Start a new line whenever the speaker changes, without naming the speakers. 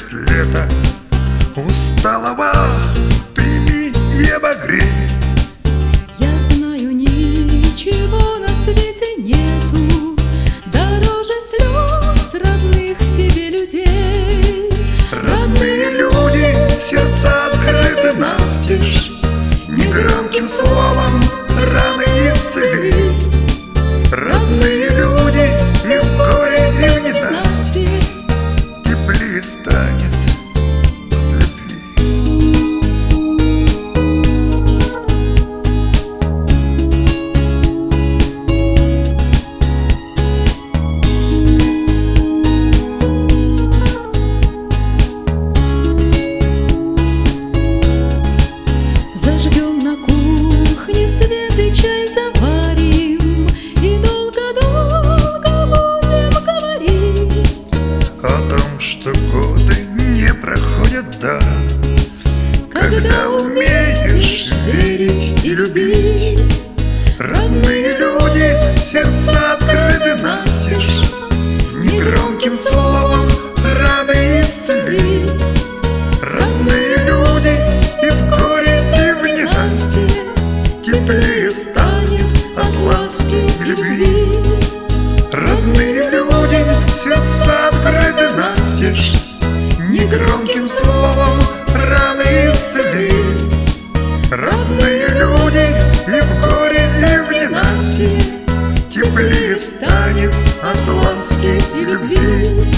приходит лето, усталого прими и обогрей.
Я знаю, ничего на свете нету дороже слез родных тебе людей.
Родные люди, сердца открыты настежь, негромким словом раны исцели. Родные люди, и в горе, и в ненастье теплее станет от любви.
Зажгем на кухне свет и чай заварим, и долго-долго будем говорить
О том, что годы не проходят даром, когда умеешь верить и любить. Родные люди, сердца открыты настежь, негромким словом раны исцели. Родные люди, и в горе, и в ненастье теплее станет от ласки и любви. Родные люди, сердца открыты настежь, негромким словом раны исцели. Родные люди, и в горе, и в ненастье теплее станет от ласки и любви.